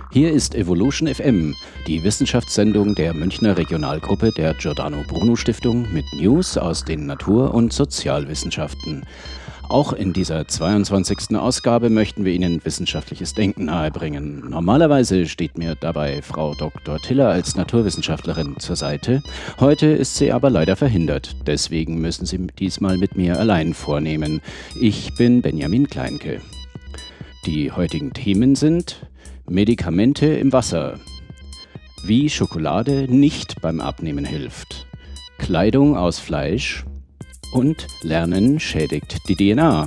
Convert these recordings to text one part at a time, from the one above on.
Hier ist Evolution FM, die Wissenschaftssendung der Münchner Regionalgruppe der Giordano Bruno Stiftung mit News aus den Natur- und Sozialwissenschaften. Auch in dieser 22. Ausgabe möchten wir Ihnen wissenschaftliches Denken nahebringen. Normalerweise steht mir dabei Frau Dr. Tiller als Naturwissenschaftlerin zur Seite. Heute ist sie aber leider verhindert. Deswegen müssen Sie diesmal mit mir allein vornehmen. Ich bin Benjamin Kleinke. Die heutigen Themen sind Medikamente im Wasser, wie Schokolade nicht beim Abnehmen hilft, Kleidung aus Fleisch und Lernen schädigt die DNA.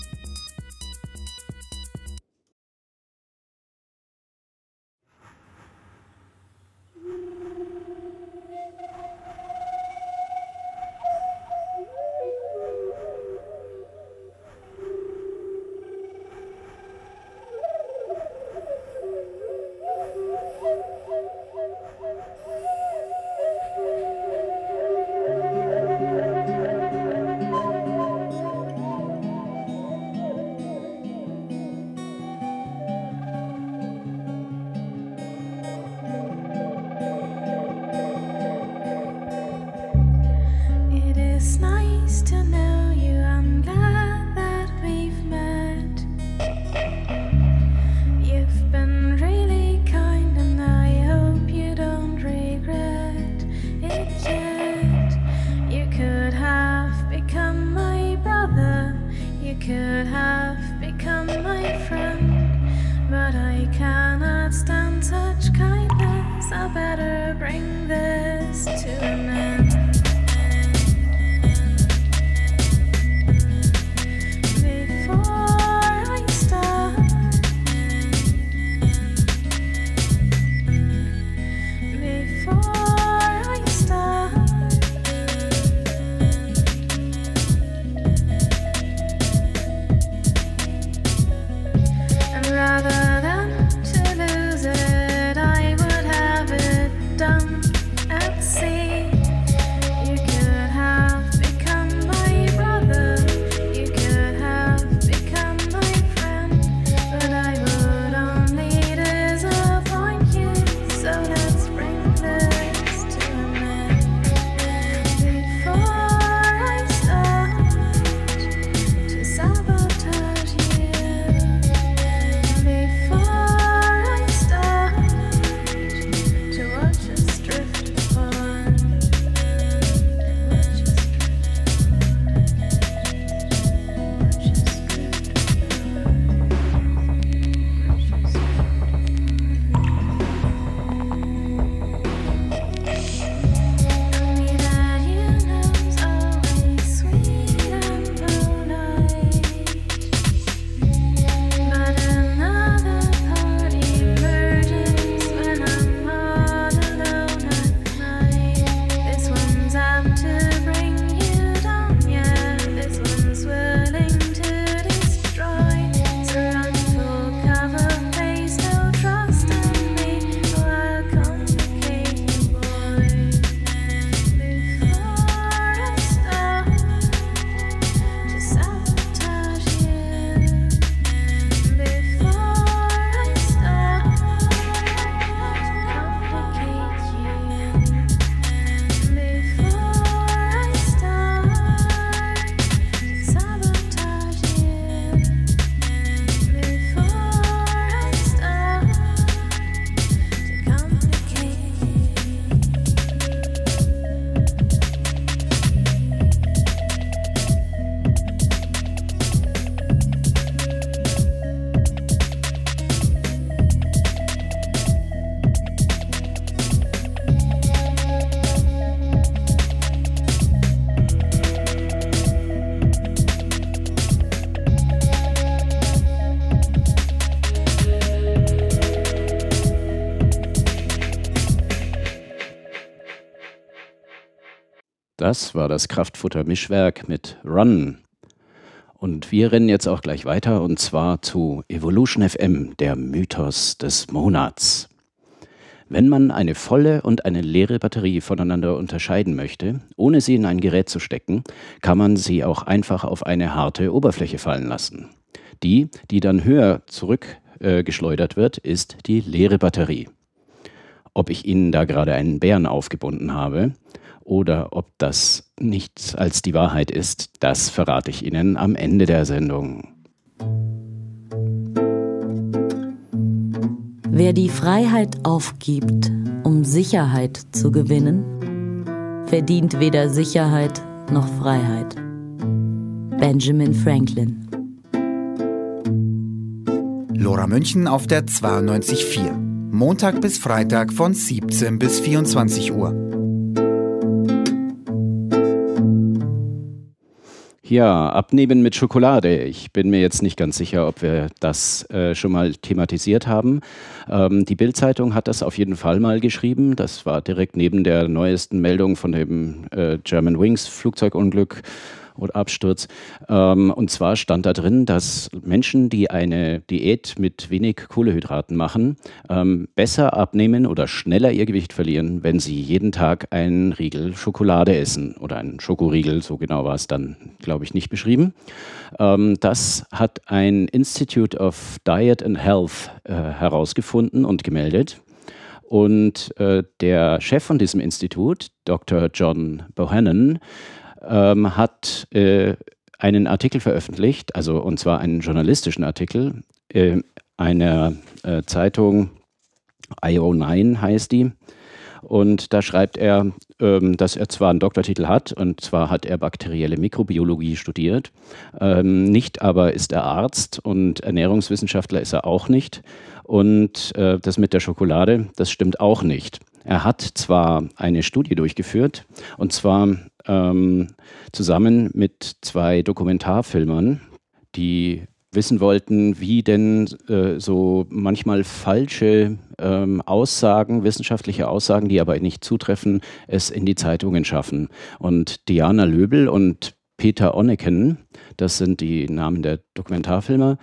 Das war das Kraftfutter-Mischwerk mit Run. Und wir rennen jetzt auch gleich weiter, und zwar zu Evolution FM, der Mythos des Monats. Wenn man eine volle und eine leere Batterie voneinander unterscheiden möchte, ohne sie in ein Gerät zu stecken, kann man sie auch einfach auf eine harte Oberfläche fallen lassen. Die dann höher zurück geschleudert wird, ist die leere Batterie. Ob ich Ihnen da gerade einen Bären aufgebunden habe oder ob das nichts als die Wahrheit ist, das verrate ich Ihnen am Ende der Sendung. Wer die Freiheit aufgibt, um Sicherheit zu gewinnen, verdient weder Sicherheit noch Freiheit. Benjamin Franklin. Lora München auf der 92.4. Montag bis Freitag von 17 bis 24 Uhr. Ja, abnehmen mit Schokolade. Ich bin mir jetzt nicht ganz sicher, ob wir das schon mal thematisiert haben. Die Bild-Zeitung hat das auf jeden Fall mal geschrieben. Das war direkt neben der neuesten Meldung von dem Germanwings Flugzeugunglück oder Absturz. Und zwar stand da drin, dass Menschen, die eine Diät mit wenig Kohlenhydraten machen, besser abnehmen oder schneller ihr Gewicht verlieren, wenn sie jeden Tag einen Riegel Schokolade essen oder einen Schokoriegel, so genau war es dann, glaube ich, nicht beschrieben. Das hat ein Institute of Diet and Health herausgefunden und gemeldet. Und der Chef von diesem Institut, Dr. John Bohannon, hat einen Artikel veröffentlicht, und zwar einen journalistischen Artikel einer Zeitung, IO9 heißt die. Und da schreibt er, dass er zwar einen Doktortitel hat, und zwar hat er bakterielle Mikrobiologie studiert, nicht aber ist er Arzt und Ernährungswissenschaftler ist er auch nicht. Und das mit der Schokolade, das stimmt auch nicht. Er hat zwar eine Studie durchgeführt, und zwar zusammen mit 2 Dokumentarfilmern, die wissen wollten, wie denn so manchmal falsche Aussagen, wissenschaftliche Aussagen, die aber nicht zutreffen, es in die Zeitungen schaffen. Und Diana Löbel und Peter Onneken, das sind die Namen der Dokumentarfilmer,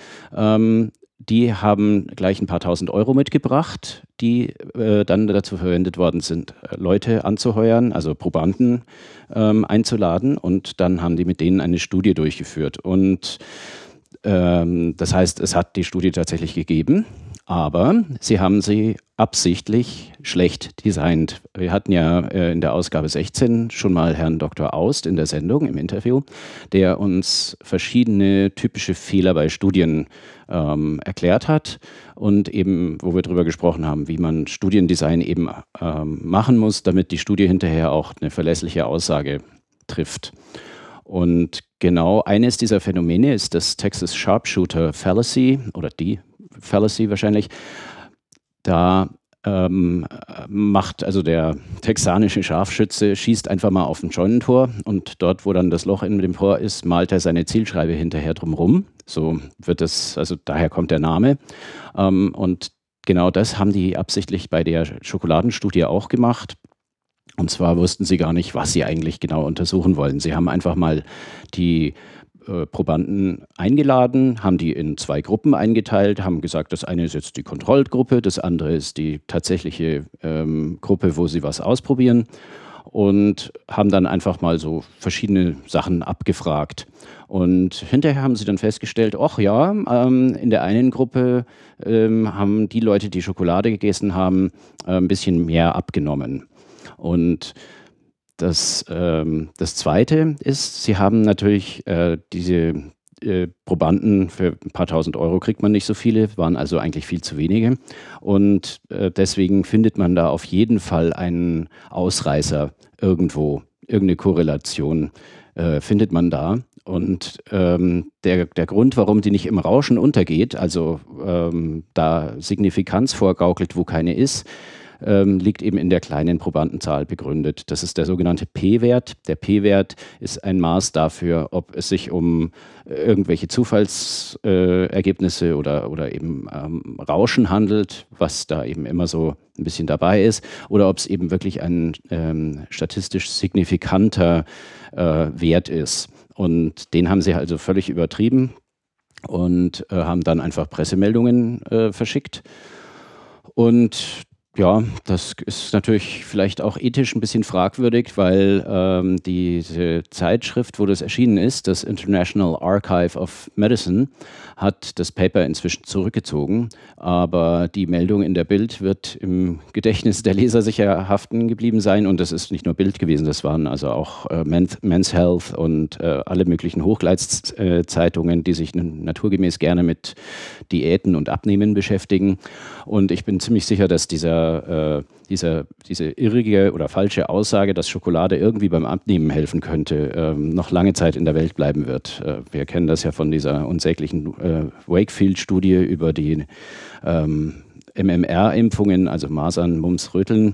die haben gleich ein paar tausend Euro mitgebracht, die dann dazu verwendet worden sind, Leute anzuheuern, also Probanden einzuladen, und dann haben die mit denen eine Studie durchgeführt. Und das heißt, es hat die Studie tatsächlich gegeben, aber sie haben sie absichtlich schlecht designt. Wir hatten ja in der Ausgabe 16 schon mal Herrn Dr. Aust in der Sendung, im Interview, der uns verschiedene typische Fehler bei Studien erklärt hat und eben, wo wir darüber gesprochen haben, wie man Studiendesign eben machen muss, damit die Studie hinterher auch eine verlässliche Aussage trifft. Und genau eines dieser Phänomene ist das Texas Sharpshooter Fallacy, oder die Fallacy wahrscheinlich. Da macht also der texanische Scharfschütze, schießt einfach mal auf ein Scheunentor, und dort, wo dann das Loch in dem Tor ist, malt er seine Zielscheibe hinterher drumherum. So wird es, also daher kommt der Name. Und genau das haben die absichtlich bei der Schokoladenstudie auch gemacht. Und zwar wussten sie gar nicht, was sie eigentlich genau untersuchen wollen. Sie haben einfach mal die Probanden eingeladen, haben die in 2 Gruppen eingeteilt, haben gesagt, das eine ist jetzt die Kontrollgruppe, das andere ist die tatsächliche Gruppe, wo sie was ausprobieren, und haben dann einfach mal so verschiedene Sachen abgefragt. Und hinterher haben sie dann festgestellt, ach ja, in der einen Gruppe haben die Leute, die Schokolade gegessen haben, ein bisschen mehr abgenommen. Und das Zweite ist, sie haben natürlich diese Probanden, für ein paar tausend Euro kriegt man nicht so viele, waren also eigentlich viel zu wenige. Und deswegen findet man da auf jeden Fall einen Ausreißer irgendwo, irgendeine Korrelation findet man da. Und der Grund, warum die nicht im Rauschen untergeht, also da Signifikanz vorgaukelt, wo keine ist, liegt eben in der kleinen Probandenzahl begründet. Das ist der sogenannte P-Wert. Der P-Wert ist ein Maß dafür, ob es sich um irgendwelche Zufallsergebnisse oder eben Rauschen handelt, was da eben immer so ein bisschen dabei ist, oder ob es eben wirklich ein statistisch signifikanter Wert ist. Und den haben sie also völlig übertrieben und haben dann einfach Pressemeldungen verschickt. Und Ja, das ist natürlich vielleicht auch ethisch ein bisschen fragwürdig, weil diese Zeitschrift, wo das erschienen ist, das International Archive of Medicine, hat das Paper inzwischen zurückgezogen. Aber die Meldung in der Bild wird im Gedächtnis der Leser sicher haften geblieben sein. Und das ist nicht nur Bild gewesen, das waren also auch Men's Health und alle möglichen Hochglanzzeitungen, die sich naturgemäß gerne mit Diäten und Abnehmen beschäftigen. Und ich bin ziemlich sicher, dass diese irrige oder falsche Aussage, dass Schokolade irgendwie beim Abnehmen helfen könnte, noch lange Zeit in der Welt bleiben wird. Wir kennen das ja von dieser unsäglichen Wakefield-Studie über die MMR-Impfungen, also Masern, Mumps, Röteln,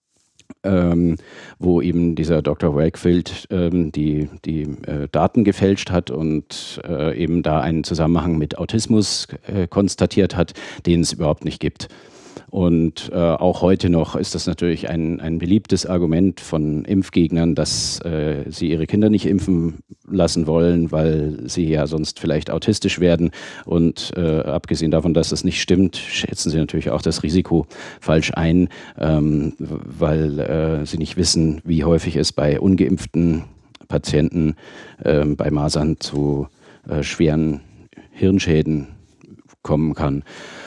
wo eben dieser Dr. Wakefield die Daten gefälscht hat und eben da einen Zusammenhang mit Autismus konstatiert hat, den es überhaupt nicht gibt. Und auch heute noch ist das natürlich ein beliebtes Argument von Impfgegnern, dass sie ihre Kinder nicht impfen lassen wollen, weil sie ja sonst vielleicht autistisch werden. Und abgesehen davon, dass das nicht stimmt, schätzen sie natürlich auch das Risiko falsch ein, weil sie nicht wissen, wie häufig es bei ungeimpften Patienten bei Masern zu schweren Hirnschäden kommen kann.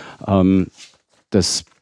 Das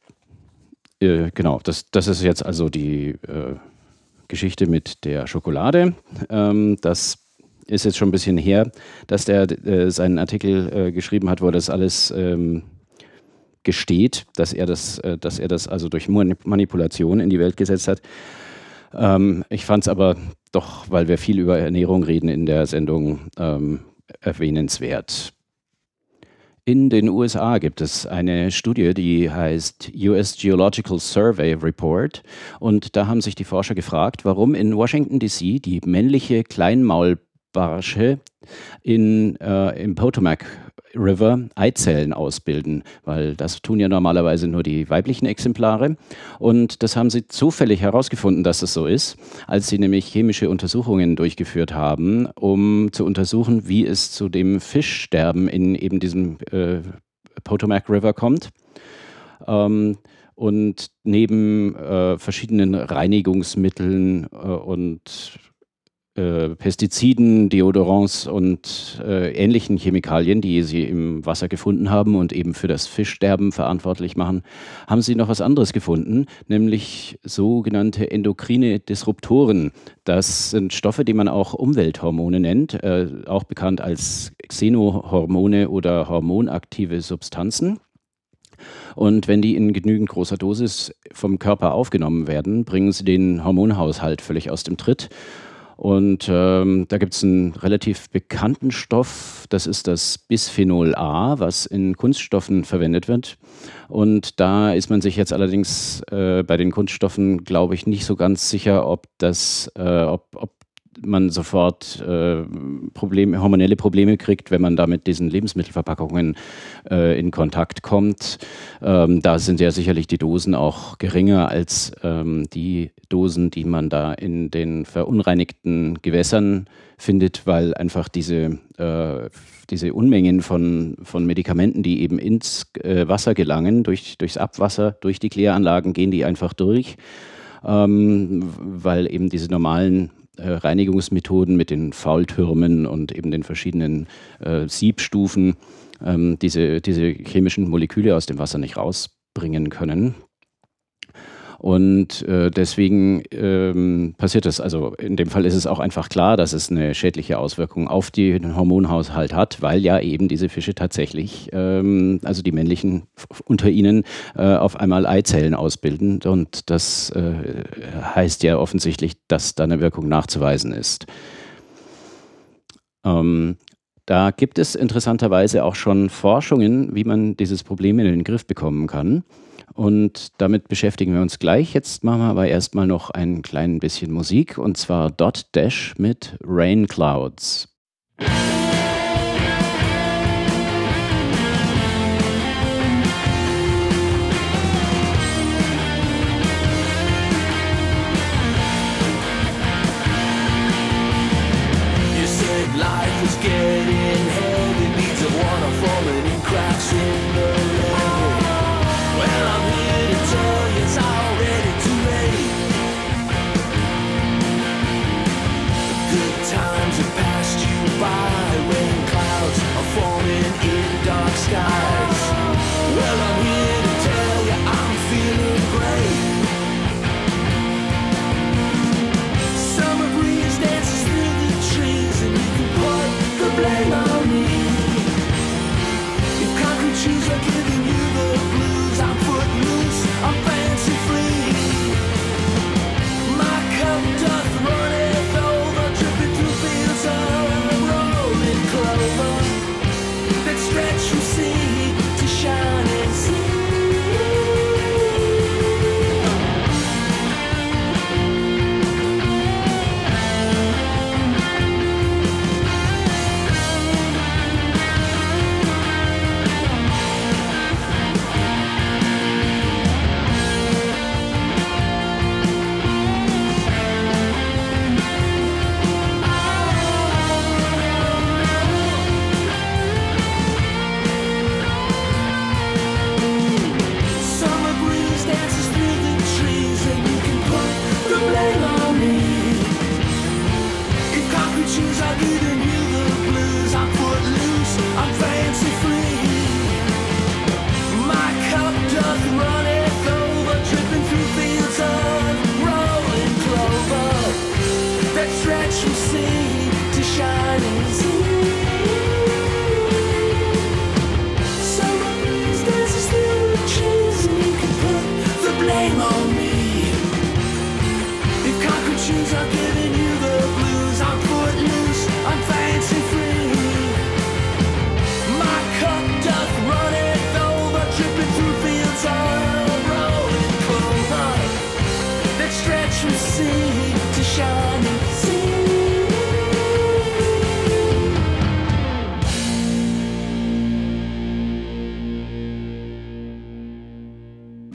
ist jetzt also die Geschichte mit der Schokolade. Das ist jetzt schon ein bisschen her, dass der seinen Artikel geschrieben hat, wo er das alles gesteht, dass er das also durch Manipulation in die Welt gesetzt hat. Ich fand es aber doch, weil wir viel über Ernährung reden in der Sendung, erwähnenswert. In den USA gibt es eine Studie, die heißt US Geological Survey Report. Und da haben sich die Forscher gefragt, warum in Washington D.C. die männliche Kleinmaulbarsche im Potomac River Eizellen ausbilden, weil das tun ja normalerweise nur die weiblichen Exemplare. Und das haben sie zufällig herausgefunden, dass das so ist, als sie nämlich chemische Untersuchungen durchgeführt haben, um zu untersuchen, wie es zu dem Fischsterben in eben diesem Potomac River kommt. Und neben verschiedenen Reinigungsmitteln und Pestiziden, Deodorants und ähnlichen Chemikalien, die sie im Wasser gefunden haben und eben für das Fischsterben verantwortlich machen, haben sie noch was anderes gefunden, nämlich sogenannte endokrine Disruptoren. Das sind Stoffe, die man auch Umwelthormone nennt, auch bekannt als Xenohormone oder hormonaktive Substanzen. Und wenn die in genügend großer Dosis vom Körper aufgenommen werden, bringen sie den Hormonhaushalt völlig aus dem Tritt. Und da gibt es einen relativ bekannten Stoff, das ist das Bisphenol A, was in Kunststoffen verwendet wird. Und da ist man sich jetzt allerdings bei den Kunststoffen, glaube ich, nicht so ganz sicher, ob man sofort hormonelle Probleme kriegt, wenn man da mit diesen Lebensmittelverpackungen in Kontakt kommt. Da sind ja sicherlich die Dosen auch geringer als die Dosen, die man da in den verunreinigten Gewässern findet, weil einfach diese Unmengen von Medikamenten, die eben ins Wasser gelangen, durchs Abwasser, durch die Kläranlagen gehen die einfach durch, weil eben diese normalen Reinigungsmethoden mit den Faultürmen und eben den verschiedenen Siebstufen diese chemischen Moleküle aus dem Wasser nicht rausbringen können. Und deswegen passiert das. Also in dem Fall ist es auch einfach klar, dass es eine schädliche Auswirkung auf den Hormonhaushalt hat, weil ja eben diese Fische tatsächlich, also die männlichen unter ihnen, auf einmal Eizellen ausbilden. Und das heißt ja offensichtlich, dass da eine Wirkung nachzuweisen ist. Da gibt es interessanterweise auch schon Forschungen, wie man dieses Problem in den Griff bekommen kann. Und damit beschäftigen wir uns gleich. Jetzt machen wir aber erstmal noch ein klein bisschen Musik, und zwar Dot Dash mit Rain Clouds.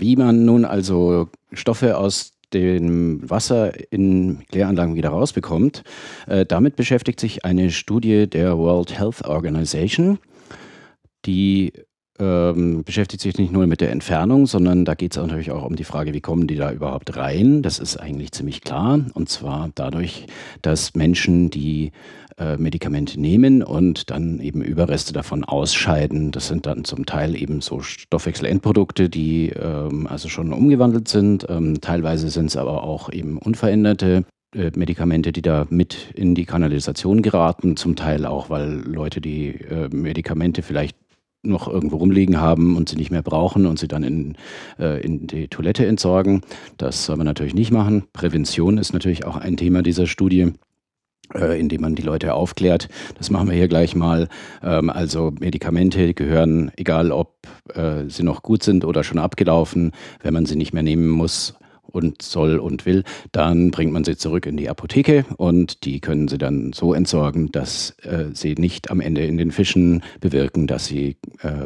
Wie man nun also Stoffe aus dem Wasser in Kläranlagen wieder rausbekommt, damit beschäftigt sich eine Studie der World Health Organization. Die beschäftigt sich nicht nur mit der Entfernung, sondern da geht es natürlich auch um die Frage, wie kommen die da überhaupt rein? Das ist eigentlich ziemlich klar, und zwar dadurch, dass Menschen die Medikamente nehmen und dann eben Überreste davon ausscheiden. Das sind dann zum Teil eben so Stoffwechselendprodukte, die also schon umgewandelt sind. Teilweise sind es aber auch eben unveränderte Medikamente, die da mit in die Kanalisation geraten. Zum Teil auch, weil Leute die Medikamente vielleicht noch irgendwo rumliegen haben und sie nicht mehr brauchen und sie dann in die Toilette entsorgen. Das soll man natürlich nicht machen. Prävention ist natürlich auch ein Thema dieser Studie, indem man die Leute aufklärt. Das machen wir hier gleich mal. Also Medikamente gehören, egal ob sie noch gut sind oder schon abgelaufen, wenn man sie nicht mehr nehmen muss und soll und will, dann bringt man sie zurück in die Apotheke und die können sie dann so entsorgen, dass sie nicht am Ende in den Fischen bewirken, dass sie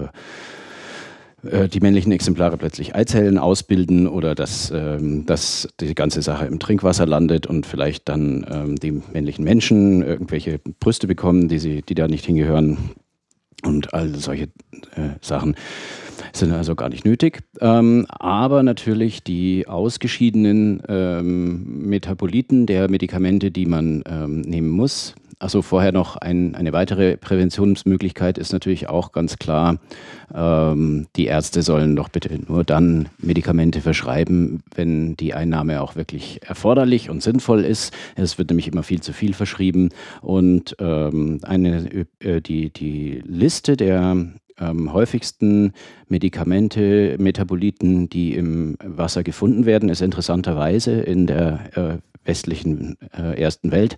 die männlichen Exemplare plötzlich Eizellen ausbilden oder dass die ganze Sache im Trinkwasser landet und vielleicht dann die männlichen Menschen irgendwelche Brüste bekommen, die da nicht hingehören, und all solche Sachen sind also gar nicht nötig. Aber natürlich die ausgeschiedenen Metaboliten der Medikamente, die man nehmen muss. Also vorher noch eine weitere Präventionsmöglichkeit ist natürlich auch ganz klar, die Ärzte sollen doch bitte nur dann Medikamente verschreiben, wenn die Einnahme auch wirklich erforderlich und sinnvoll ist. Es wird nämlich immer viel zu viel verschrieben, und die Liste der häufigsten Medikamente, Metaboliten, die im Wasser gefunden werden, ist interessanterweise in der westlichen ersten Welt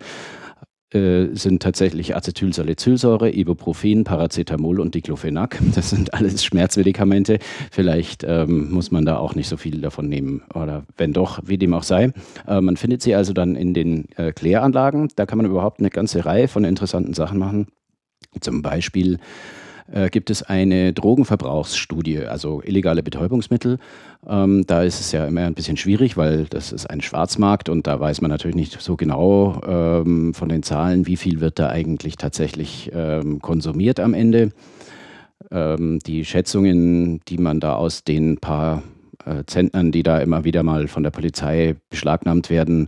sind tatsächlich Acetylsalicylsäure, Ibuprofen, Paracetamol und Diclofenac. Das sind alles Schmerzmedikamente. Vielleicht muss man da auch nicht so viel davon nehmen. Oder wenn doch, wie dem auch sei. Man findet sie also dann in den Kläranlagen. Da kann man überhaupt eine ganze Reihe von interessanten Sachen machen. Zum Beispiel gibt es eine Drogenverbrauchsstudie, also illegale Betäubungsmittel. Da ist es ja immer ein bisschen schwierig, weil das ist ein Schwarzmarkt und da weiß man natürlich nicht so genau von den Zahlen, wie viel wird da eigentlich tatsächlich konsumiert am Ende. Die Schätzungen, die man da aus den paar Zentnern, die da immer wieder mal von der Polizei beschlagnahmt werden,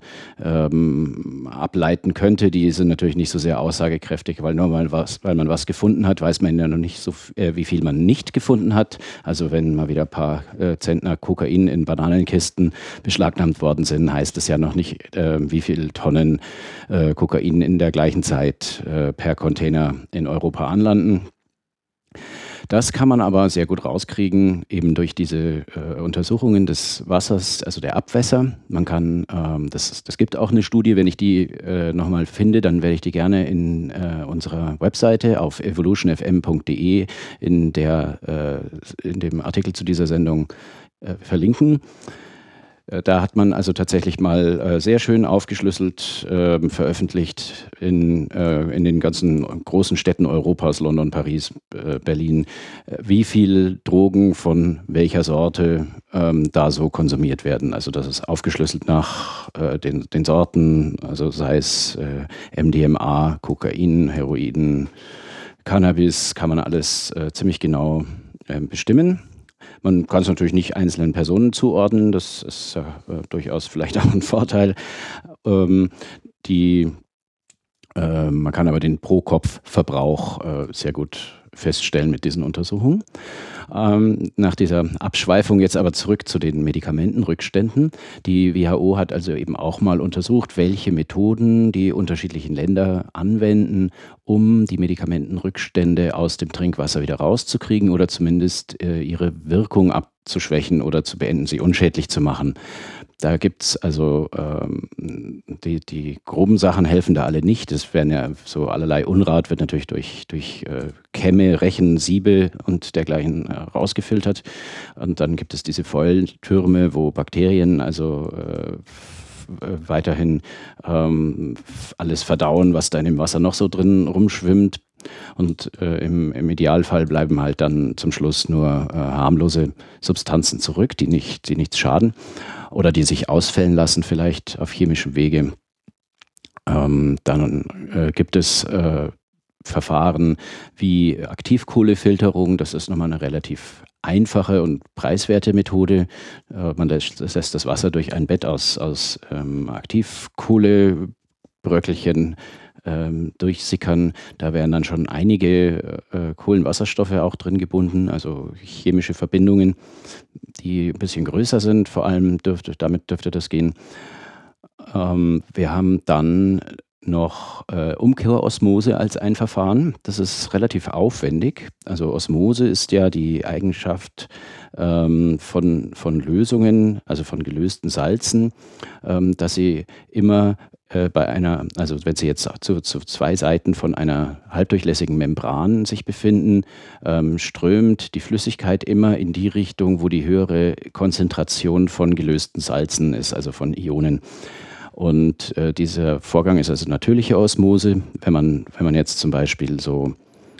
ableiten könnte, die sind natürlich nicht so sehr aussagekräftig, weil weil man was gefunden hat, weiß man ja noch nicht so, wie viel man nicht gefunden hat. Also wenn mal wieder ein paar Zentner Kokain in Bananenkisten beschlagnahmt worden sind, heißt es ja noch nicht, wie viele Tonnen Kokain in der gleichen Zeit per Container in Europa anlanden. Das kann man aber sehr gut rauskriegen, eben durch diese Untersuchungen des Wassers, also der Abwässer. Man kann, das gibt auch eine Studie, wenn ich die nochmal finde, dann werde ich die gerne in unserer Webseite auf evolutionfm.de in dem Artikel zu dieser Sendung verlinken. Da hat man also tatsächlich mal sehr schön aufgeschlüsselt, veröffentlicht in den ganzen großen Städten Europas, London, Paris, Berlin, wie viel Drogen von welcher Sorte da so konsumiert werden. Also das ist aufgeschlüsselt nach den Sorten, also sei es MDMA, Kokain, Heroin, Cannabis, kann man alles ziemlich genau bestimmen. Man kann es natürlich nicht einzelnen Personen zuordnen, das ist durchaus vielleicht auch ein Vorteil. Man kann aber den Pro-Kopf-Verbrauch sehr gut feststellen mit diesen Untersuchungen. Nach dieser Abschweifung jetzt aber zurück zu den Medikamentenrückständen. Die WHO hat also eben auch mal untersucht, welche Methoden die unterschiedlichen Länder anwenden, um die Medikamentenrückstände aus dem Trinkwasser wieder rauszukriegen oder zumindest ihre Wirkung abzuschwächen oder zu beenden, sie unschädlich zu machen. Da gibt es also die groben Sachen helfen da alle nicht. Es werden ja so allerlei Unrat wird natürlich durch Kämme, Rechen, Siebe und dergleichen rausgefiltert. Und dann gibt es diese Fäultürme, wo Bakterien also weiterhin alles verdauen, was da in dem Wasser noch so drin rumschwimmt. Und im Idealfall bleiben halt dann zum Schluss nur harmlose Substanzen zurück, die nichts schaden oder die sich ausfällen lassen, vielleicht auf chemischem Wege. Dann gibt es Verfahren wie Aktivkohlefilterung. Das ist nochmal eine relativ einfache und preiswerte Methode. Man lässt das Wasser durch ein Bett aus Aktivkohlebröckelchen durchsickern. Da wären dann schon einige Kohlenwasserstoffe auch drin gebunden, also chemische Verbindungen, die ein bisschen größer sind. Vor allem damit dürfte das gehen. Wir haben dann noch Umkehrosmose als ein Verfahren. Das ist relativ aufwendig. Also Osmose ist ja die Eigenschaft von Lösungen, also von gelösten Salzen, dass sie immer also wenn sie jetzt zu zwei Seiten von einer halbdurchlässigen Membran sich befinden, strömt die Flüssigkeit immer in die Richtung, wo die höhere Konzentration von gelösten Salzen ist, also von Ionen. Und dieser Vorgang ist also natürliche Osmose. Wenn man jetzt zum Beispiel so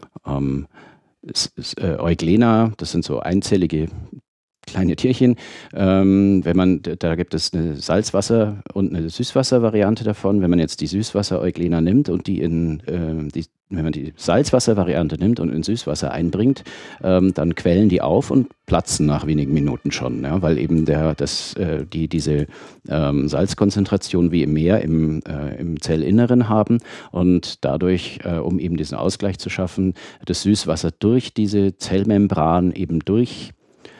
Euglena, das sind so einzellige kleine Tierchen, da gibt es eine Salzwasser- und eine Süßwasser-Variante davon. Wenn man jetzt die Süßwasser-Euglena nimmt und wenn man die Salzwasser-Variante nimmt und in Süßwasser einbringt, dann quellen die auf und platzen nach wenigen Minuten schon, ja, weil eben diese Salzkonzentration wie im Meer im Zellinneren haben und dadurch, um eben diesen Ausgleich zu schaffen, das Süßwasser durch diese Zellmembran eben dringt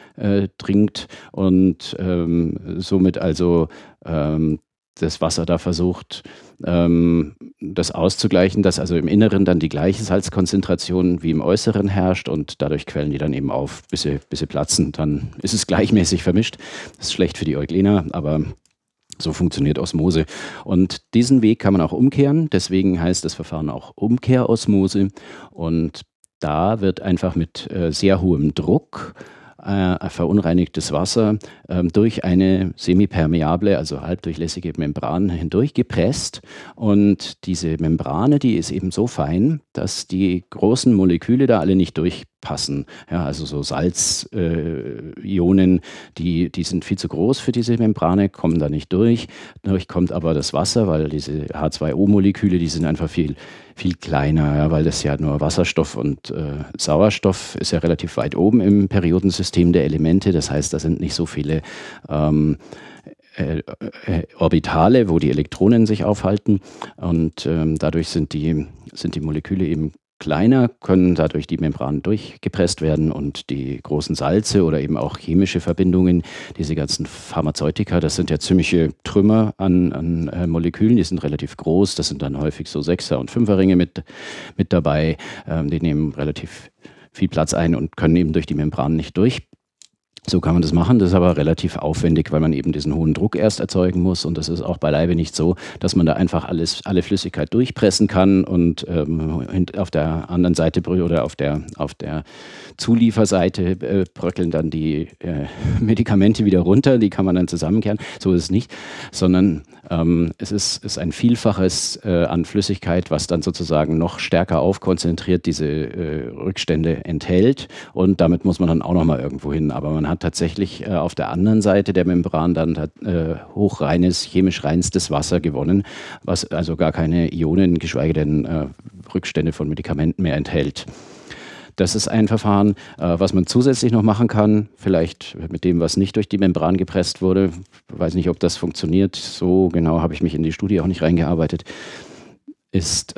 und somit also das Wasser da versucht, das auszugleichen, dass also im Inneren dann die gleiche Salzkonzentration wie im Äußeren herrscht und dadurch quellen die dann eben auf, bis sie platzen. Dann ist es gleichmäßig vermischt. Das ist schlecht für die Euglena, aber so funktioniert Osmose. Und diesen Weg kann man auch umkehren. Deswegen heißt das Verfahren auch Umkehrosmose. Und da wird einfach mit sehr hohem Druck verunreinigtes Wasser durch eine semipermeable, also halbdurchlässige Membran hindurchgepresst. Und diese Membrane, die ist eben so fein, dass die großen Moleküle da alle nicht durchpassen. Ja, also so Salzionen, die sind viel zu groß für diese Membrane, kommen da nicht durch. Dadurch kommt aber das Wasser, weil diese H2O-Moleküle, die sind einfach viel kleiner, ja, weil das ja nur Wasserstoff und Sauerstoff ist ja relativ weit oben im Periodensystem der Elemente. Das heißt, da sind nicht so viele Orbitale, wo die Elektronen sich aufhalten. Und dadurch sind die Moleküle eben kleiner, können dadurch die Membran durchgepresst werden und die großen Salze oder eben auch chemische Verbindungen, diese ganzen Pharmazeutika, das sind ja ziemliche Trümmer an Molekülen, die sind relativ groß, das sind dann häufig so 6er- und 5er-Ringe mit dabei, die nehmen relativ viel Platz ein und können eben durch die Membran nicht durch. So kann man das machen, das ist aber relativ aufwendig, weil man eben diesen hohen Druck erst erzeugen muss und das ist auch beileibe nicht so, dass man da einfach alle Flüssigkeit durchpressen kann und auf der anderen Seite oder auf der Zulieferseite bröckeln dann die Medikamente wieder runter, die kann man dann zusammenkehren, so ist es nicht, sondern es ist ein Vielfaches an Flüssigkeit, was dann sozusagen noch stärker aufkonzentriert diese Rückstände enthält und damit muss man dann auch nochmal irgendwo hin, aber man hat tatsächlich auf der anderen Seite der Membran dann hochreines, chemisch reinstes Wasser gewonnen, was also gar keine Ionen, geschweige denn Rückstände von Medikamenten mehr enthält. Das ist ein Verfahren, was man zusätzlich noch machen kann, vielleicht mit dem, was nicht durch die Membran gepresst wurde. Ich weiß nicht, ob das funktioniert. So genau habe ich mich in die Studie auch nicht reingearbeitet. Ist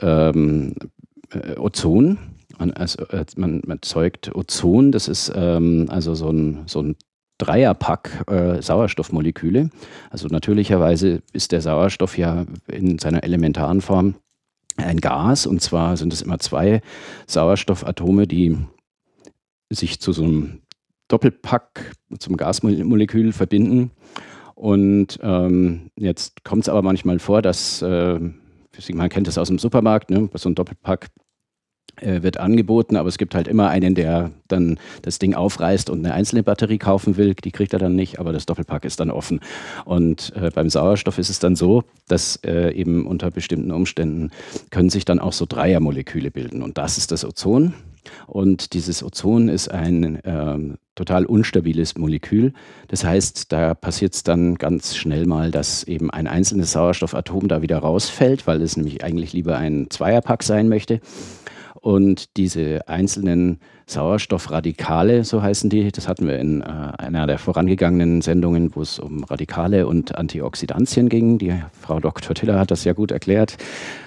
Ozon. Man erzeugt Ozon, das ist also so ein Dreierpack Sauerstoffmoleküle. Also natürlicherweise ist der Sauerstoff ja in seiner elementaren Form ein Gas, und zwar sind es immer 2 Sauerstoffatome, die sich zu so einem Doppelpack, zum Gasmolekül verbinden. Und jetzt kommt es aber manchmal vor, dass, man kennt das aus dem Supermarkt, ne, so ein Doppelpack wird angeboten, aber es gibt halt immer einen, der dann das Ding aufreißt und eine einzelne Batterie kaufen will. Die kriegt er dann nicht, aber das Doppelpack ist dann offen. Und beim Sauerstoff ist es dann so, dass eben unter bestimmten Umständen können sich dann auch so Dreiermoleküle bilden. Und das ist das Ozon. Und dieses Ozon ist ein total unstabiles Molekül. Das heißt, da passiert es dann ganz schnell mal, dass eben ein einzelnes Sauerstoffatom da wieder rausfällt, weil es nämlich eigentlich lieber ein Zweierpack sein möchte. Und diese einzelnen Sauerstoffradikale, so heißen die, das hatten wir in einer der vorangegangenen Sendungen, wo es um Radikale und Antioxidantien ging. Die Frau Dr. Tiller hat das ja gut erklärt.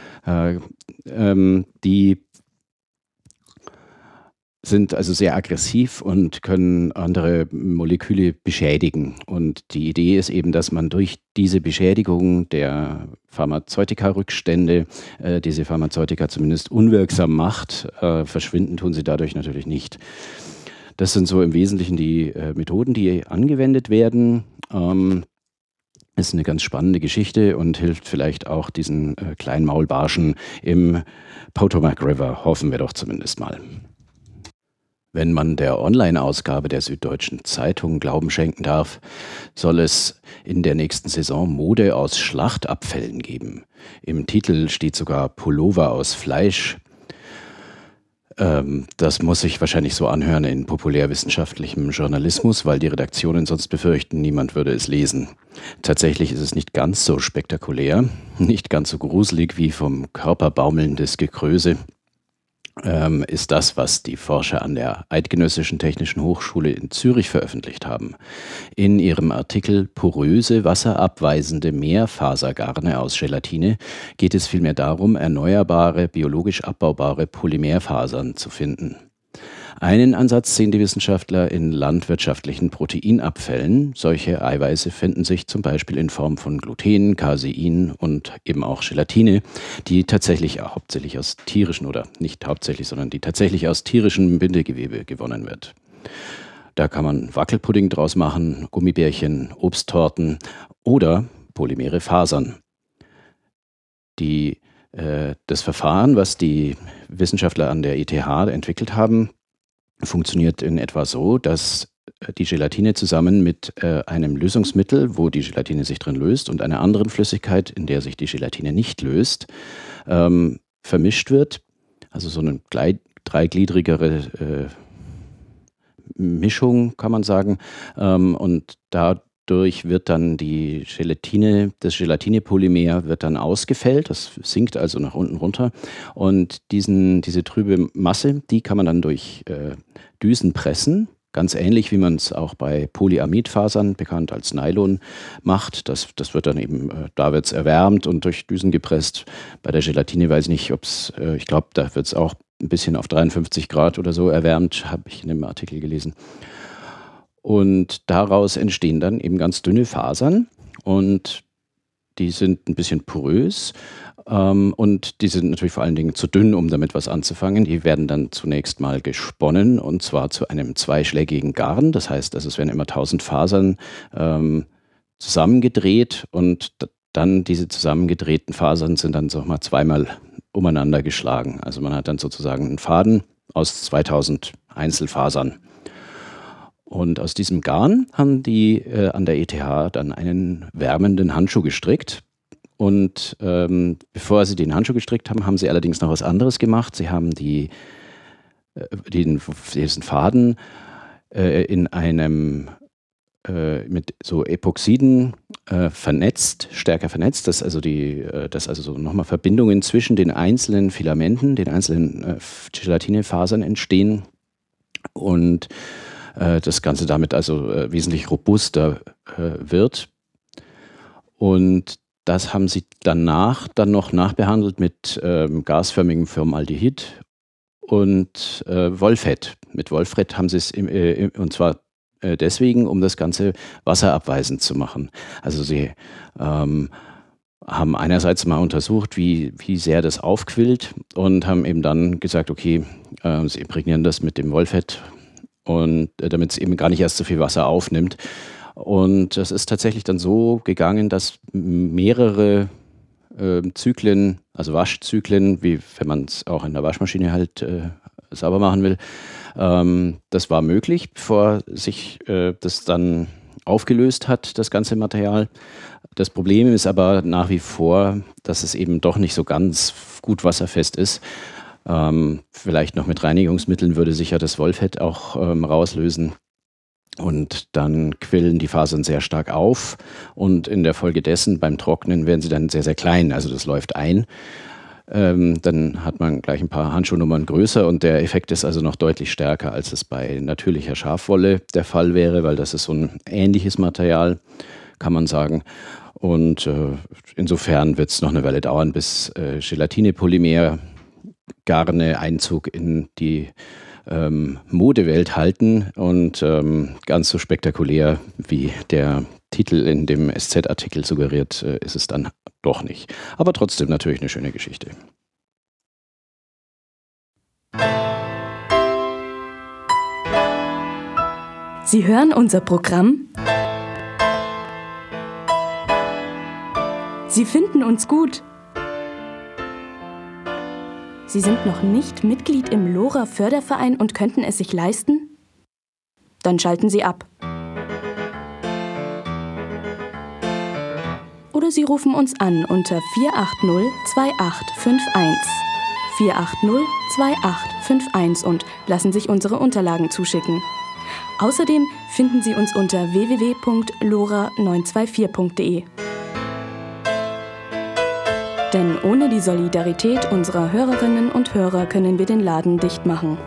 Die sind also sehr aggressiv und können andere Moleküle beschädigen. Und die Idee ist eben, dass man durch diese Beschädigung der Pharmazeutika-Rückstände diese Pharmazeutika zumindest unwirksam macht. Verschwinden tun sie dadurch natürlich nicht. Das sind so im Wesentlichen die Methoden, die angewendet werden. Ist eine ganz spannende Geschichte und hilft vielleicht auch diesen kleinen Maulbarschen im Potomac River, hoffen wir doch zumindest mal. Wenn man der Online-Ausgabe der Süddeutschen Zeitung Glauben schenken darf, soll es in der nächsten Saison Mode aus Schlachtabfällen geben. Im Titel steht sogar Pullover aus Fleisch. Das muss sich wahrscheinlich so anhören in populärwissenschaftlichem Journalismus, weil die Redaktionen sonst befürchten, niemand würde es lesen. Tatsächlich ist es nicht ganz so spektakulär, nicht ganz so gruselig wie vom Körper baumelndes Gekröse. Ist das, was die Forscher an der Eidgenössischen Technischen Hochschule in Zürich veröffentlicht haben. In ihrem Artikel Poröse, wasserabweisende Mehrfasergarne aus Gelatine geht es vielmehr darum, erneuerbare, biologisch abbaubare Polymerfasern zu finden. Einen Ansatz sehen die Wissenschaftler in landwirtschaftlichen Proteinabfällen. Solche Eiweiße finden sich zum Beispiel in Form von Gluten, Casein und eben auch Gelatine, die tatsächlich hauptsächlich aus tierischen oder nicht hauptsächlich, sondern die tatsächlich aus tierischem Bindegewebe gewonnen wird. Da kann man Wackelpudding draus machen, Gummibärchen, Obsttorten oder polymere Fasern. Das Verfahren, was die Wissenschaftler an der ETH entwickelt haben, funktioniert in etwa so, dass die Gelatine zusammen mit einem Lösungsmittel, wo die Gelatine sich drin löst, und einer anderen Flüssigkeit, in der sich die Gelatine nicht löst, vermischt wird. Also so eine dreigliedrigere Mischung, kann man sagen. Und dadurch wird dann die Gelatine, das Gelatinepolymer wird dann ausgefällt, das sinkt also nach unten runter. Und diese trübe Masse, die kann man dann durch Düsen pressen, ganz ähnlich wie man es auch bei Polyamidfasern, bekannt als Nylon, macht. Das wird dann eben, da wird es erwärmt und durch Düsen gepresst. Bei der Gelatine weiß ich nicht, ob es, ich glaube, da wird es auch ein bisschen auf 53 Grad oder so erwärmt, habe ich in dem Artikel gelesen. Und daraus entstehen dann eben ganz dünne Fasern und die sind ein bisschen porös und die sind natürlich vor allen Dingen zu dünn, um damit was anzufangen. Die werden dann zunächst mal gesponnen und zwar zu einem zweischlägigen Garn. Das heißt, es werden immer 1000 Fasern zusammengedreht und dann diese zusammengedrehten Fasern sind dann so mal zweimal umeinander geschlagen. Also man hat dann sozusagen einen Faden aus 2000 Einzelfasern. Und aus diesem Garn haben die an der ETH dann einen wärmenden Handschuh gestrickt. Und bevor sie den Handschuh gestrickt haben, haben sie allerdings noch was anderes gemacht. Sie haben diesen Faden in einem mit so Epoxiden stärker vernetzt, dass also so nochmal Verbindungen zwischen den einzelnen Filamenten, den einzelnen Gelatinefasern entstehen und das Ganze damit also wesentlich robuster wird. Und das haben sie danach dann noch nachbehandelt mit gasförmigem Formaldehyd und Wolfett. Mit Wolfett haben sie es und zwar deswegen, um das Ganze wasserabweisend zu machen. Also sie haben einerseits mal untersucht, wie sehr das aufquillt und haben eben dann gesagt, okay, sie imprägnieren das mit dem Wolfett und damit es eben gar nicht erst so viel Wasser aufnimmt. Und das ist tatsächlich dann so gegangen, dass mehrere Zyklen, also Waschzyklen, wie wenn man es auch in der Waschmaschine halt sauber machen will. Das war möglich, bevor sich das dann aufgelöst hat, das ganze Material. Das Problem ist aber nach wie vor, dass es eben doch nicht so ganz gut wasserfest ist. Vielleicht noch mit Reinigungsmitteln würde sich ja das Wollfett auch rauslösen. Und dann quillen die Fasern sehr stark auf und in der Folge dessen beim Trocknen werden sie dann sehr, sehr klein. Also das läuft ein. Dann hat man gleich ein paar Handschuhnummern größer und der Effekt ist also noch deutlich stärker, als es bei natürlicher Schafwolle der Fall wäre, weil das ist so ein ähnliches Material, kann man sagen. Und insofern wird es noch eine Weile dauern, bis Gelatinepolymer Garne Einzug in die Modewelt halten und ganz so spektakulär wie der Titel in dem SZ-Artikel suggeriert, ist es dann doch nicht. Aber trotzdem natürlich eine schöne Geschichte. Sie hören unser Programm. Sie finden uns gut. Sie sind noch nicht Mitglied im LoRa-Förderverein und könnten es sich leisten? Dann schalten Sie ab. Oder Sie rufen uns an unter 480-2851. 480-2851 und lassen sich unsere Unterlagen zuschicken. Außerdem finden Sie uns unter www.lora924.de. Denn ohne die Solidarität unserer Hörerinnen und Hörer können wir den Laden dicht machen.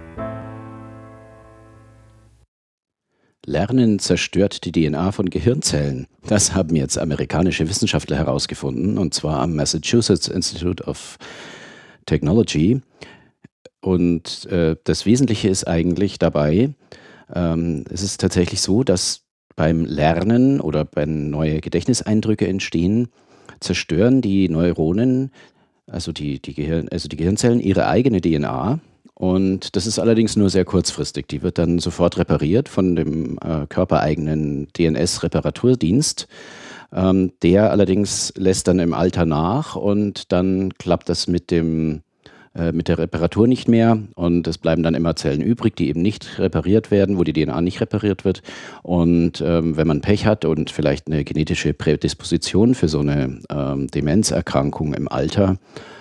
Lernen zerstört die DNA von Gehirnzellen. Das haben jetzt amerikanische Wissenschaftler herausgefunden, und zwar am Massachusetts Institute of Technology. Und das Wesentliche ist eigentlich dabei, es ist tatsächlich so, dass beim Lernen oder wenn neue Gedächtniseindrücke entstehen, zerstören die Neuronen, also die Gehirnzellen, ihre eigene DNA. Und das ist allerdings nur sehr kurzfristig. Die wird dann sofort repariert von dem körpereigenen DNS-Reparaturdienst. Der allerdings lässt dann im Alter nach und dann klappt das mit der Reparatur nicht mehr und es bleiben dann immer Zellen übrig, die eben nicht repariert werden, wo die DNA nicht repariert wird. Und wenn man Pech hat und vielleicht eine genetische Prädisposition für so eine Demenzerkrankung im Alter,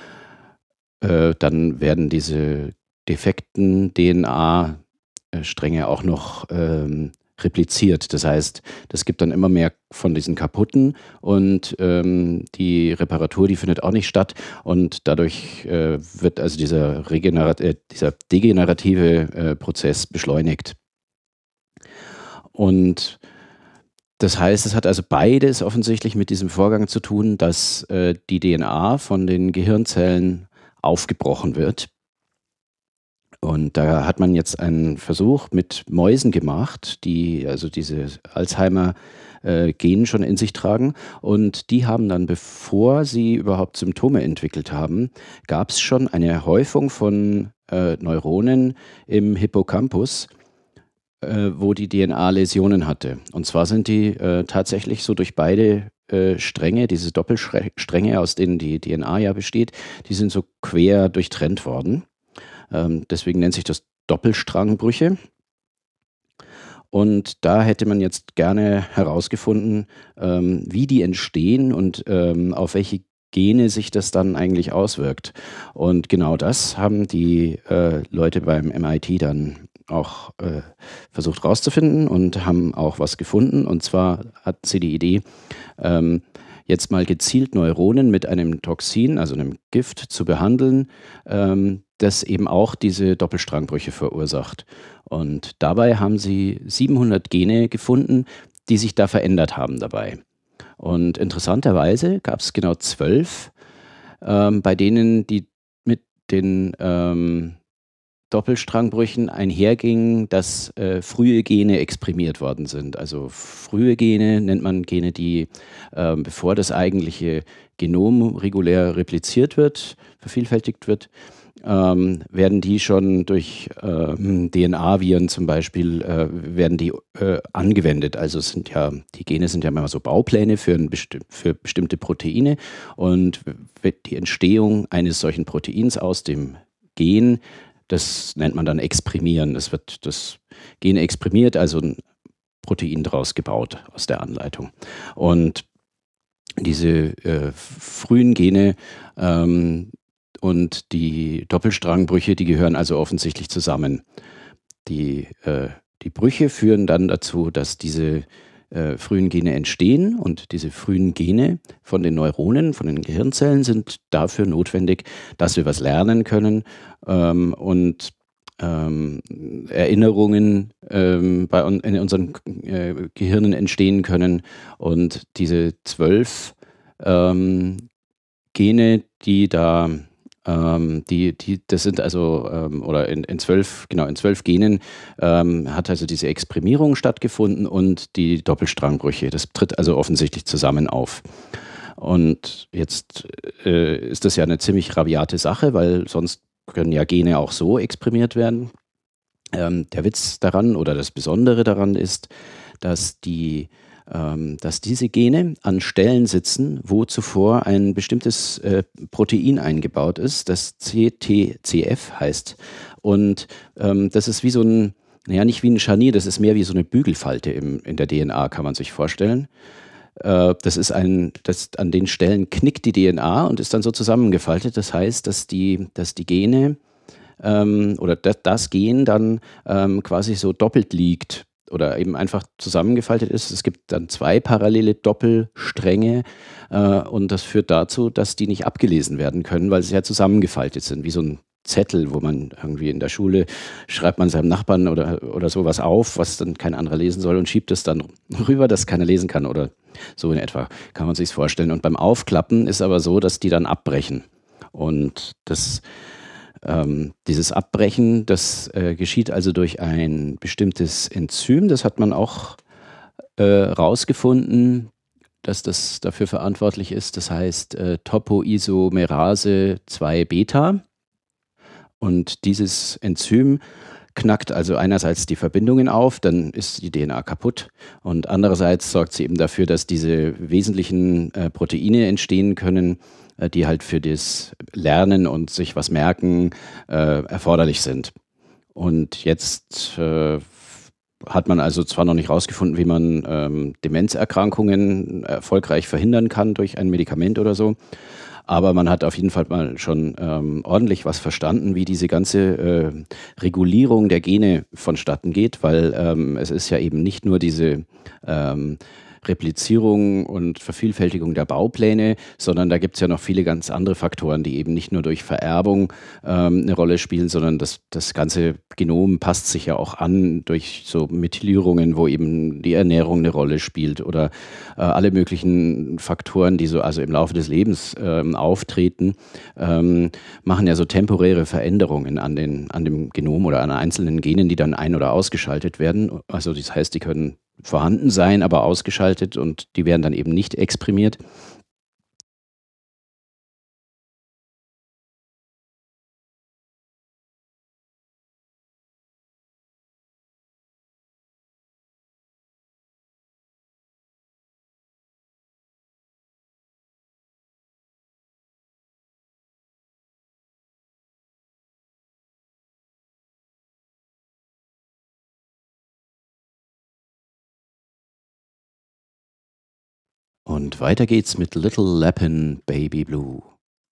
dann werden diese defekten DNA-Stränge auch noch repliziert. Das heißt, es gibt dann immer mehr von diesen kaputten und die Reparatur, die findet auch nicht statt und dadurch wird also dieser degenerative Prozess beschleunigt. Und das heißt, es hat also beides offensichtlich mit diesem Vorgang zu tun, dass die DNA von den Gehirnzellen aufgebrochen wird. Und da hat man jetzt einen Versuch mit Mäusen gemacht, die also diese Alzheimer-Gen schon in sich tragen. Und die haben dann, bevor sie überhaupt Symptome entwickelt haben, gab es schon eine Häufung von Neuronen im Hippocampus, wo die DNA Läsionen hatte. Und zwar sind die tatsächlich so durch beide Stränge, diese Doppelstränge, aus denen die DNA ja besteht, die sind so quer durchtrennt worden. Deswegen nennt sich das Doppelstrangbrüche. Und da hätte man jetzt gerne herausgefunden, wie die entstehen und auf welche Gene sich das dann eigentlich auswirkt. Und genau das haben die Leute beim MIT dann auch versucht rauszufinden und haben auch was gefunden. Und zwar hatten sie die Idee, jetzt mal gezielt Neuronen mit einem Toxin, also einem Gift, zu behandeln, das eben auch diese Doppelstrangbrüche verursacht. Und dabei haben sie 700 Gene gefunden, die sich da verändert haben dabei. Und interessanterweise gab es genau 12, bei denen die mit den Doppelstrangbrüchen einherging, dass frühe Gene exprimiert worden sind. Also frühe Gene nennt man Gene, die, bevor das eigentliche Genom regulär repliziert wird, vervielfältigt wird, werden die schon durch DNA-Viren zum Beispiel werden die angewendet. Also die Gene sind ja immer so Baupläne für bestimmte Proteine, und die Entstehung eines solchen Proteins aus dem Gen, das nennt man dann Exprimieren. Das wird das Gen exprimiert, also ein Protein daraus gebaut aus der Anleitung. Und diese frühen Gene und die Doppelstrangbrüche, die gehören also offensichtlich zusammen. Die Brüche führen dann dazu, dass diese frühen Gene entstehen, und diese frühen Gene von den Neuronen, von den Gehirnzellen sind dafür notwendig, dass wir was lernen können und Erinnerungen in unseren Gehirnen entstehen können. Und diese 12 Gene, die da das sind also, oder in 12 Genen hat also diese Exprimierung stattgefunden und die Doppelstrangbrüche. Das tritt also offensichtlich zusammen auf. Und jetzt ist das ja eine ziemlich rabiate Sache, weil sonst können ja Gene auch so exprimiert werden. Der Witz daran oder das Besondere daran ist, dass diese Gene an Stellen sitzen, wo zuvor ein bestimmtes Protein eingebaut ist, das CTCF heißt. Und das ist wie so ein, nicht wie ein Scharnier, das ist mehr wie so eine Bügelfalte in der DNA, kann man sich vorstellen. Das an den Stellen knickt die DNA und ist dann so zusammengefaltet. Das heißt, dass die Gene oder das Gen dann quasi so doppelt liegt oder eben einfach zusammengefaltet ist. Es gibt dann 2 parallele Doppelstränge und das führt dazu, dass die nicht abgelesen werden können, weil sie ja zusammengefaltet sind, wie so ein Zettel, wo man irgendwie in der Schule schreibt man seinem Nachbarn oder sowas auf, was dann kein anderer lesen soll, und schiebt es dann rüber, dass keiner lesen kann, oder so in etwa, kann man sich vorstellen. Und beim Aufklappen ist aber so, dass die dann abbrechen. Und dieses Abbrechen, das geschieht also durch ein bestimmtes Enzym. Das hat man auch rausgefunden, dass das dafür verantwortlich ist. Das heißt Topoisomerase 2-Beta. Und dieses Enzym knackt also einerseits die Verbindungen auf, dann ist die DNA kaputt, und andererseits sorgt sie eben dafür, dass diese wesentlichen Proteine entstehen können, die halt für das Lernen und sich was merken erforderlich sind. Und jetzt hat man also zwar noch nicht rausgefunden, wie man Demenzerkrankungen erfolgreich verhindern kann durch ein Medikament oder so, aber man hat auf jeden Fall mal schon ordentlich was verstanden, wie diese ganze Regulierung der Gene vonstatten geht, weil es ist ja eben nicht nur diese Replizierung und Vervielfältigung der Baupläne, sondern da gibt es ja noch viele ganz andere Faktoren, die eben nicht nur durch Vererbung eine Rolle spielen, sondern das ganze Genom passt sich ja auch an durch so Methylierungen, wo eben die Ernährung eine Rolle spielt, oder alle möglichen Faktoren, die so also im Laufe des Lebens auftreten, machen ja so temporäre Veränderungen an dem Genom oder an einzelnen Genen, die dann ein- oder ausgeschaltet werden. Also das heißt, die können vorhanden sein, aber ausgeschaltet, und die werden dann eben nicht exprimiert. Und weiter geht's mit Little Lappin' Baby Blue.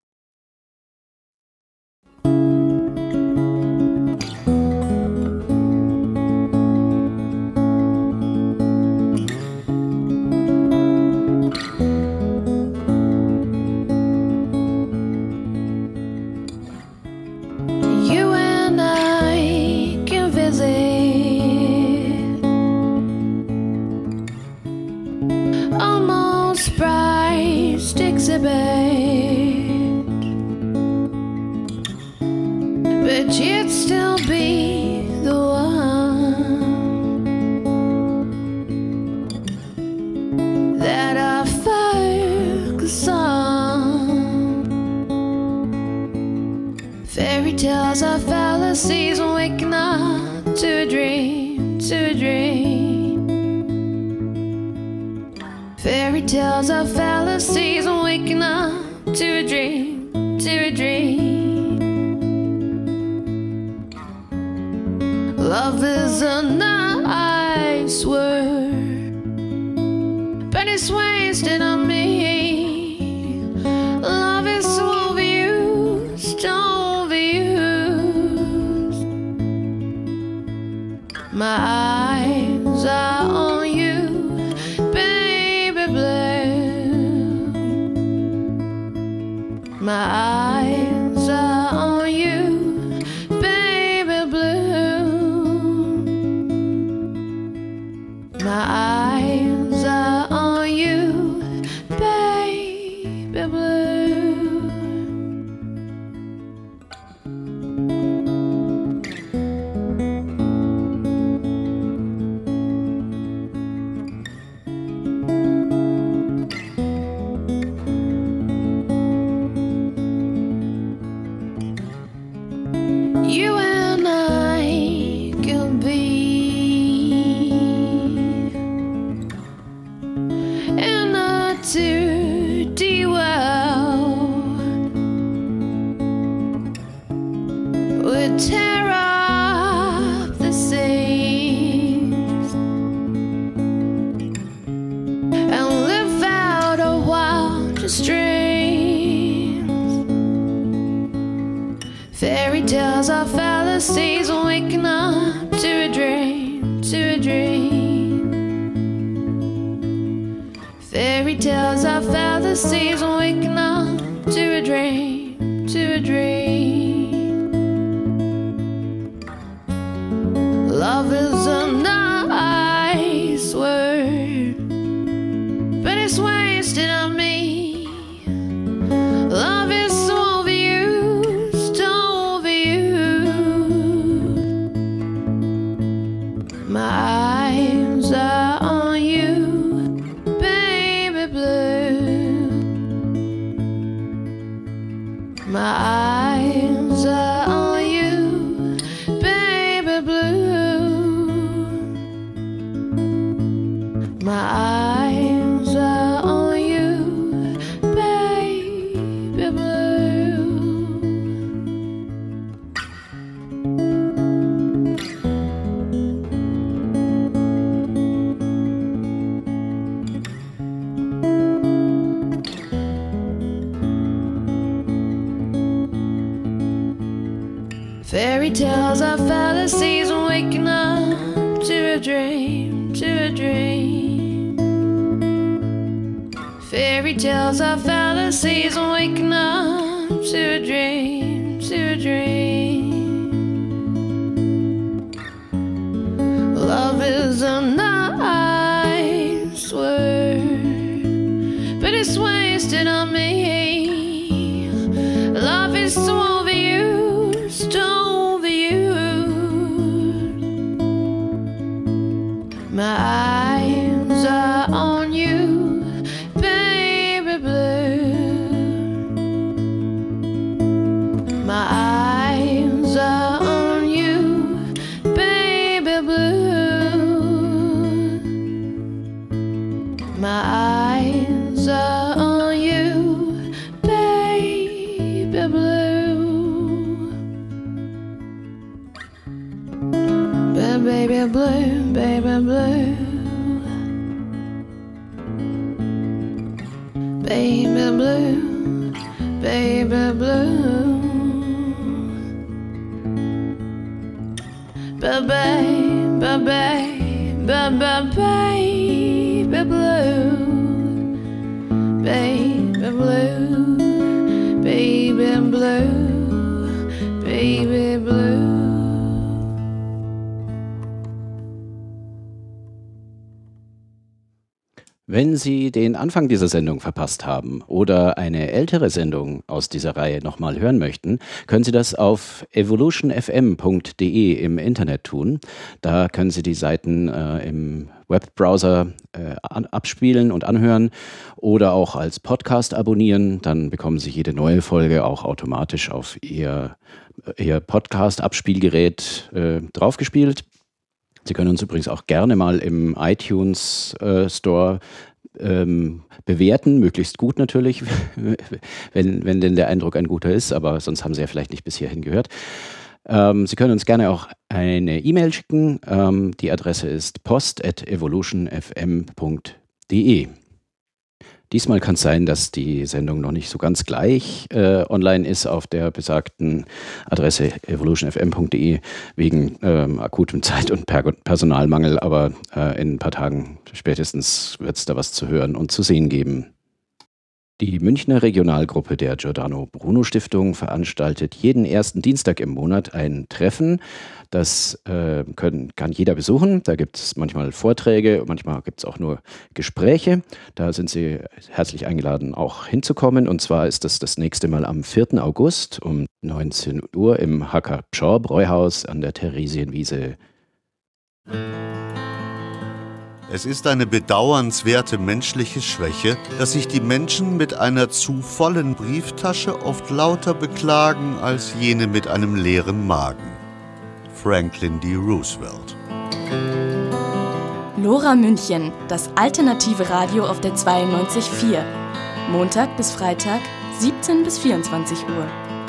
But you'd still be the one that I focus on. Fairy tale fallacies and waking up to a dream, to a dream. Fairy tales are fallacies and waking up to a dream, to a dream. Love is a nice word, but it's wasted on me. Love is so overused, overused. My eyes are on you, baby blue. My eyes are on you, baby blue. My eyes are on you, baby blue. You and I can be in a 2D world. We'd tear up the seas and live out our wildest dreams. Fairy tales are fallacies and waking up to a dream, to a dream. Fairy tales are fallacies and waking up to a dream, to a dream. Love is a nice word, but it's wasted on me. Love is so overused, overused. My eyes are on you, baby blue. My eyes are on you, baby blue. My eyes are on you, baby blue. Fairy tales are fallacies and waking up to a dream, to a dream. Fairy tales are fallacies and waking up to a dream, to a dream. Love is a nice word, but it's wasted on me. Love is so overused, overused. My eyes are on you, baby blue. My eyes are on you, baby blue. My eyes are on you, baby blue. Baby blue, baby blue. Baby blue, baby blue. Baby, baby, baby, baby blue. Baby blue, baby blue, baby blue. Wenn Sie den Anfang dieser Sendung verpasst haben oder eine ältere Sendung aus dieser Reihe nochmal hören möchten, können Sie das auf evolutionfm.de im Internet tun. Da können Sie die Seiten im Webbrowser abspielen und anhören oder auch als Podcast abonnieren. Dann bekommen Sie jede neue Folge auch automatisch auf Ihr Podcast-Abspielgerät draufgespielt. Sie können uns übrigens auch gerne mal im iTunes Store bewerten, möglichst gut natürlich, wenn denn der Eindruck ein guter ist, aber sonst haben Sie ja vielleicht nicht bis hierhin gehört. Sie können uns gerne auch eine E-Mail schicken. Die Adresse ist post@evolutionfm.de. Diesmal kann es sein, dass die Sendung noch nicht so ganz gleich online ist auf der besagten Adresse evolutionfm.de wegen akutem Zeit- und Personalmangel, aber in ein paar Tagen spätestens wird es da was zu hören und zu sehen geben. Die Münchner Regionalgruppe der Giordano Bruno Stiftung veranstaltet jeden ersten Dienstag im Monat ein Treffen. Das kann jeder besuchen. Da gibt es manchmal Vorträge, manchmal gibt es auch nur Gespräche. Da sind Sie herzlich eingeladen, auch hinzukommen. Und zwar ist das nächste Mal am 4. August um 19 Uhr im Hacker Pschorr Bräuhaus an der Theresienwiese. Es ist eine bedauernswerte menschliche Schwäche, dass sich die Menschen mit einer zu vollen Brieftasche oft lauter beklagen als jene mit einem leeren Magen. Franklin D. Roosevelt. Lora München, das alternative Radio auf der 92.4. Montag bis Freitag, 17 bis 24 Uhr.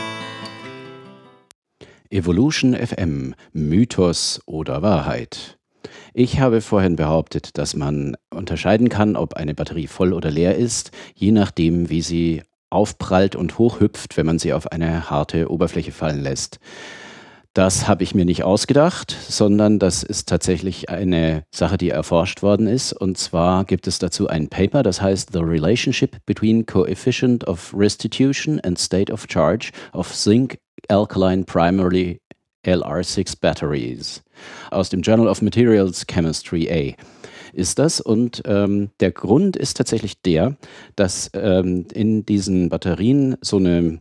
Evolution FM, Mythos oder Wahrheit. Ich habe vorhin behauptet, dass man unterscheiden kann, ob eine Batterie voll oder leer ist, je nachdem, wie sie aufprallt und hochhüpft, wenn man sie auf eine harte Oberfläche fallen lässt. Das habe ich mir nicht ausgedacht, sondern das ist tatsächlich eine Sache, die erforscht worden ist. Und zwar gibt es dazu ein Paper, das heißt The Relationship between Coefficient of Restitution and State of Charge of Zinc Alkaline Primary LR6 Batteries aus dem Journal of Materials Chemistry A ist das. Und der Grund ist tatsächlich der, dass in diesen Batterien so ein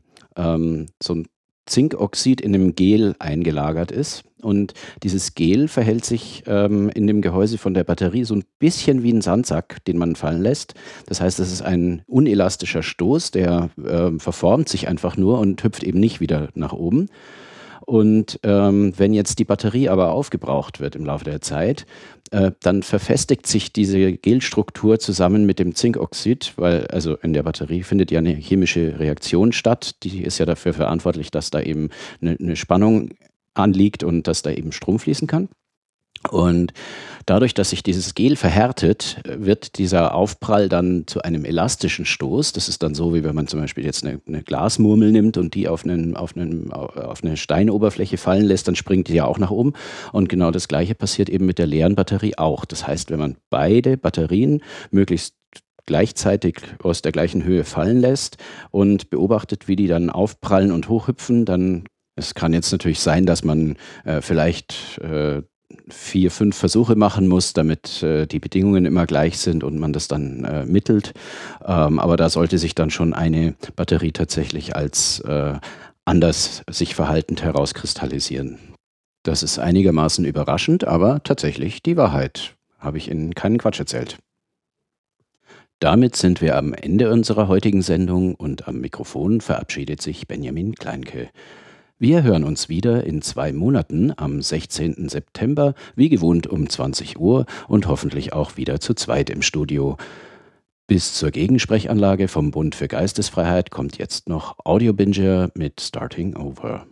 Zinkoxid in einem Gel eingelagert ist. Und dieses Gel verhält sich in dem Gehäuse von der Batterie so ein bisschen wie ein Sandsack, den man fallen lässt. Das heißt, es ist ein unelastischer Stoß, der verformt sich einfach nur und hüpft eben nicht wieder nach oben. Und wenn jetzt die Batterie aber aufgebraucht wird im Laufe der Zeit, dann verfestigt sich diese Gelstruktur zusammen mit dem Zinkoxid, weil also in der Batterie findet ja eine chemische Reaktion statt. Die ist ja dafür verantwortlich, dass da eben eine Spannung anliegt und dass da eben Strom fließen kann. Und dadurch, dass sich dieses Gel verhärtet, wird dieser Aufprall dann zu einem elastischen Stoß. Das ist dann so, wie wenn man zum Beispiel jetzt eine Glasmurmel nimmt und die auf eine Steinoberfläche fallen lässt, dann springt die ja auch nach oben. Und genau das Gleiche passiert eben mit der leeren Batterie auch. Das heißt, wenn man beide Batterien möglichst gleichzeitig aus der gleichen Höhe fallen lässt und beobachtet, wie die dann aufprallen und hochhüpfen, dann, es kann jetzt natürlich sein, dass man vielleicht 4, 5 Versuche machen muss, damit die Bedingungen immer gleich sind und man das dann mittelt. Aber da sollte sich dann schon eine Batterie tatsächlich als anders sich verhaltend herauskristallisieren. Das ist einigermaßen überraschend, aber tatsächlich die Wahrheit. Habe ich Ihnen keinen Quatsch erzählt. Damit sind wir am Ende unserer heutigen Sendung und am Mikrofon verabschiedet sich Benjamin Kleinke. Wir hören uns wieder in 2 Monaten am 16. September, wie gewohnt um 20 Uhr und hoffentlich auch wieder zu zweit im Studio. Bis zur Gegensprechanlage vom Bund für Geistesfreiheit kommt jetzt noch Audio Binger mit Starting Over.